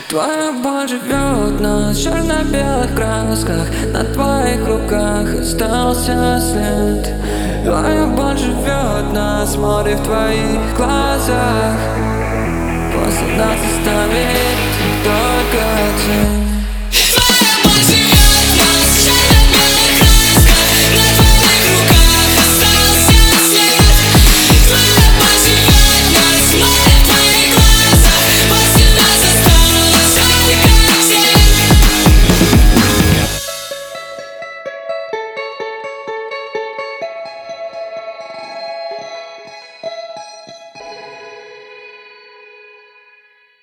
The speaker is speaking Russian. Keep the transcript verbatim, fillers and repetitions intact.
Твоя боль живет на черно-белых красках, на твоих руках остался след. Твоя боль живет на смотре в твоих глазах. После нас оставит только тень.